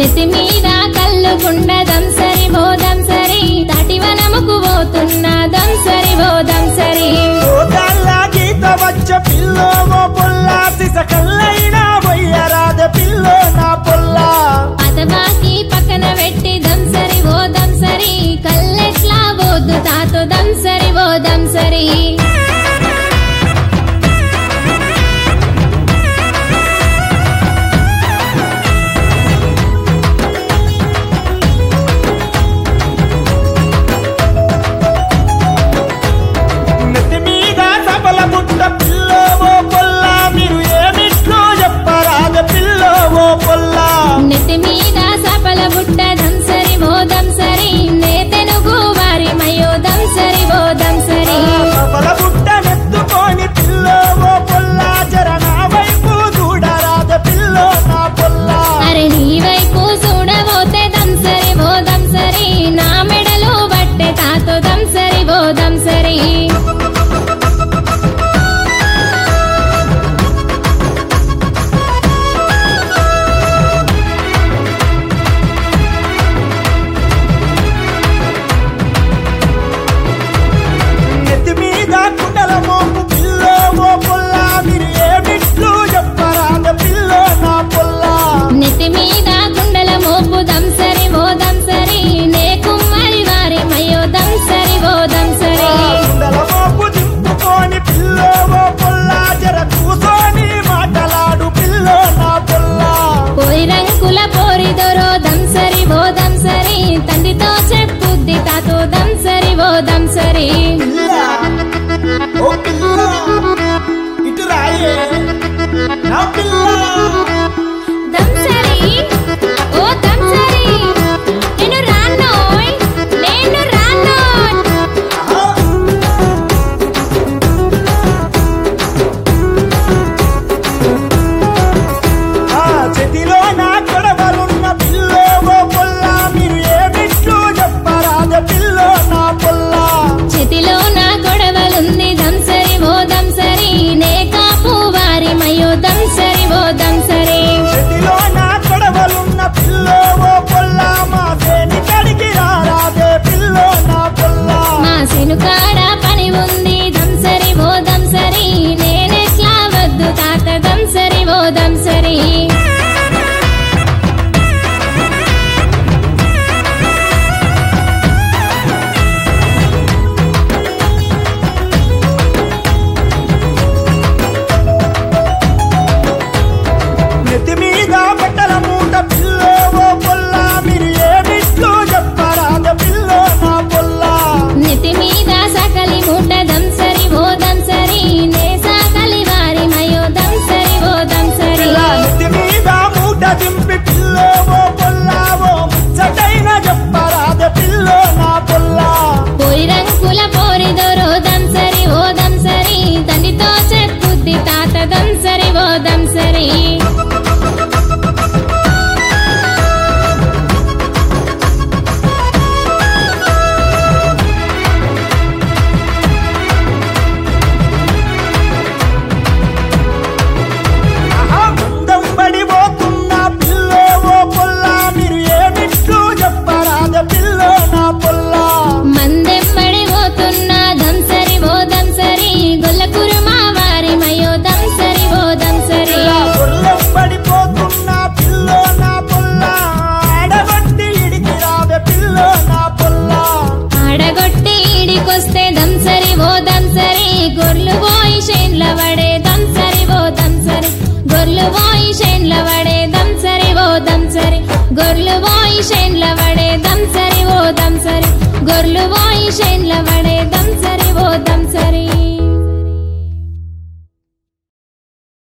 నెత్తి మీద కల్లుకుండ దంసరి ఓ దంసరి తాటివనముకు పోతున్నా దంసరి ఓ దంసరి గీత వచ్చ పిల్లో ఓ పొల్లా సిస కల్లైనా వయ్యరాద పిల్లో నా పొల్లా అతబాకి పక్కన పెట్టి దంసరి ఓ దంసరి కల్లెట్లా పోదు తాతో దంసరి ఓ దంసరి నెత్తి మీద సబల బుట్ట పిల్లో ఓ పొల్లా మీరు ఏమిట్లో చెప్పరాద పిల్లో ఓ పొల్లా నెత్తి మీద సపల బుట్ట దంసరి ఓ దంసరి నే తెనుగు వారి మయో దంసరి ఓ దంసరి సబల బుట్ట నెత్తుకొని పిల్లో ఓ పొల్లా జర నా వైపు చూడరాద పిల్లో నా పొల్లా అరే నీ వైపు చూడబోతే దంసరి ఓ దంసరి నా మెడలో బట్టె తాతో దంసరి ఓ దంసరి నెత్తి మీద కుండల మోపు పిల్లో ఓ పొల్లా మీరు ఏమిట్లు చెప్పరాద పిల్లో నా పొల్లా నెత్తి మీద కుండల మోపు దంసరి ఓ దంసరి నే కుమ్మరి వారి మయో దంసరి ఓ దంసరి కుండల మోపు దింపుకొని పిల్లో ఓ పొల్లా జర కూసోని మాటలాడు పిల్లో నా పొల్లా పోయి రంకుల పోరిదొరో దంసరి ఓ దంసరి తండ్రితో చెప్పుద్ది తాతో దంసరి ఓ దంసరి పిల్లా, ఓ పిల్లా, ఇటు రాయే నా పిల్లా దంసరి ఓ దంసరి నేను రానోయ్ నేను రానోయ్ చేతిలో నా కొడవలున్న పిల్లో ఓ పొల్లా మీరు ఏమిట్లు చెప్పరాద పిల్లో నా పొల్లా చేతిలో నా గొడవలుంది దంసరి ఓ దంసరి నే కాపు వారి మయో దంసరి ఓ దంసరి చేతిలో నా కొడవలున్న పిల్లో ఓ పొల్లా మా సేని కడికి రారాదే పిల్లో నా పొల్లా మా సినుకాడ పని ఉంది దంసరి ఓ దంసరి నేనెట్లా వద్దు తాత దంసరి ఓ దంసరి నెత్తి మీద బట్టల మూట పిల్లో ఓ పొల్లా మీరు ఏమిట్లు చెప్పరాద పిల్లో నా పొల్లా నెత్తి మీద సకలి మూట దంసరి ఓ దంసరి నే సకలి వారి మయో దంసరి ఓ దంసరి నెత్తి మీద మూట దింపి పిల్లో ఓ పొల్లా ఓ ముచ్చటైన చెప్పరాద పిల్లో నా పొల్లా పోయి రంకుల పోరిదొరో దంసరి ఓ దంసరి తండ్రితో చెప్పుద్ది తాత దంసరి ఓ దంసరి ముందం పడిపోతున్న పిల్లో ఓ పొల్లా మీరు ఏమిట్లు చెప్పరాద పిల్లో నా పొల్లా మందెంబడి పోతున్నా దంసరి ఓ దంసరి గొల్ల కురుమా వారి మయో దంసరి ఓ దంసరి గొల్లం పడిపోతున్న పిల్లో నా పొల్లా ఆడబట్టి ఇడికి రావే పిల్లో నా పొల్లా ఆడగొట్టి ఈడికొస్తే దంసరి ఓ దంసరి గొర్లు పోయి షేన్ల వడే దంసరి ఓ దంసరి గొర్లు పోయి షేన్ల వడే దంసరి ఓ దంసరి గొర్లు పోయి షేన్ల వడే దంసరి ఓ దంసరి గొర్లు పోయి షేన్ల వడే